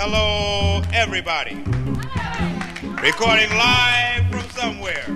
Hello, everybody. Recording live from somewhere.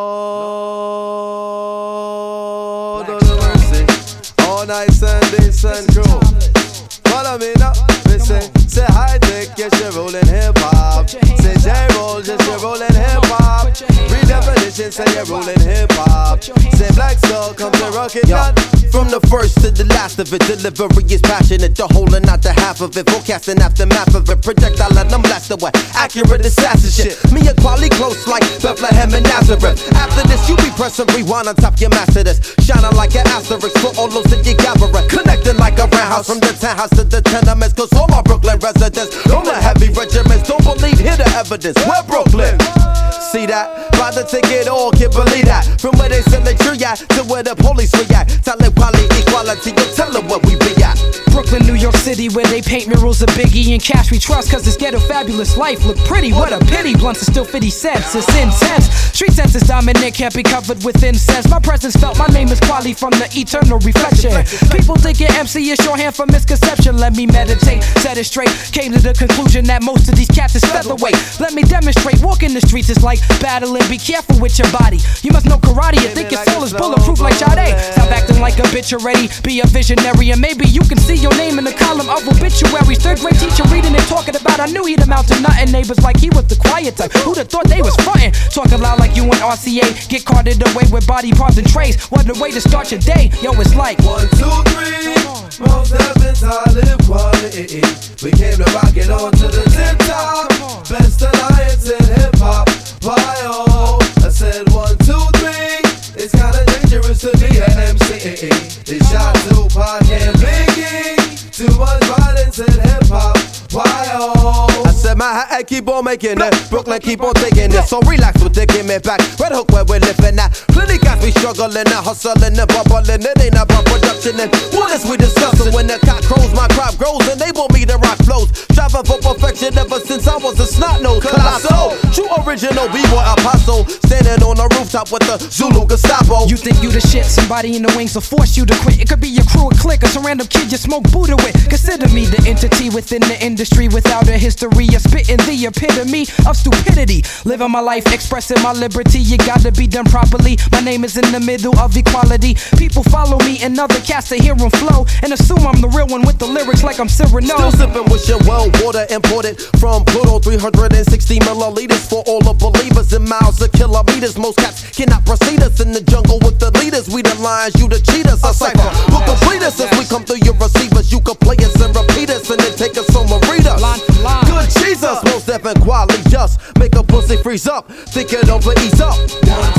Lord of the mercy. All night Sunday, sun crew. Follow me now. Listen, say high tech, yes, you're rolling hip hop. Say J-roll, yes, you're rolling hip hop. Redefinition, say you're rolling hip hop. Say Black Soul, come to rockin' out. From the first to the last of it, delivery is passionate. The whole and not the half of it. Forecasting aftermath of it. Projectile and I'm blast away. Accurate assassin shit. Me and quality close like Bethlehem and Nazareth. After this, you be pressing rewind on top your master this. Shining like an asterisk for all those that you gather. Connecting like a roundhouse from the townhouse to the tenements. Cause all my Brooklyn residents, all the heavy regiments, don't believe, hear the evidence. We're Brooklyn. See that? Buy the ticket, all can't believe that. From where they sell the tree at to where the police react. Talent, quality, equality, you tell them what we be at. Brooklyn, New York City, where they paint murals of Biggie and Cash we trust. Cause this ghetto fabulous life look pretty. What a pity, blunts are still 50 cents. It's intense. Street sense is dominant, can't be covered with incense. My presence felt, my name is Quali from the eternal reflection. People thinking MC is shorthand for misconception. Let me meditate, set it straight. Came to the conclusion that most of these cats is featherweight. Let me demonstrate, walking the streets is like battling. Be careful with your body. You must know karate, you think your soul is bulletproof like Sade. Stop acting like a bitch already, be a visionary. And maybe you can see your name in the column of obituaries. Third grade teacher reading and talking about, I knew he'd amount to nothing. Neighbors like he was the quiet type. Who'd have thought they was frontin'? Talking loud like you and RCA. Get carted away with body parts and trays. What a way to start your day. Yo, it's like 1, 2, 3. Most heavens I live quality. We came to rock it on to the tip top. Best alliance in hip hop. Why oh? I said 1, 2, 3. It's kinda dangerous to be an MC. They shot Tupac and Biggie. Too much violence in hip hop. Why oh? I said Manhattan keep on making it. Brooklyn keep on taking it. So relax with the give me back. Red Hook where we're living at. Plenty guys be struggling and hustling and bubbling. It ain't about production and what is we discussing? When the cock crows, my crop grows and they want me to rock flows. Striving for perfection ever since I was a snot nose. Colossal, true original B-boy apostle. Standing on the rooftop with the Zulu Gestapo. You think you the shit, somebody in the wings will force you to quit. It could be your crew, a clique, or some random kid you smoke Buddha with. Consider me the entity within the industry without a history. You're spitting the epitome of stupidity. Living my life, expressing my liberty. You gotta be done properly. My name is in the middle of equality. People follow me and other cats to hear them flow and assume I'm the real one with the lyrics like I'm Cyrano. Still sipping with your well water imported from Pluto. 360 milliliters for all the believers in miles of kilometers. Most cats cannot proceed us in the jungle with the leaders. We the lions, you the cheaters. A cipher who complete us as we come through your receivers. You can play us and repeat us and then take us home and read us. Good Jesus, most deaf and quality just make a pussy freeze up. Think it over, ease up. 1,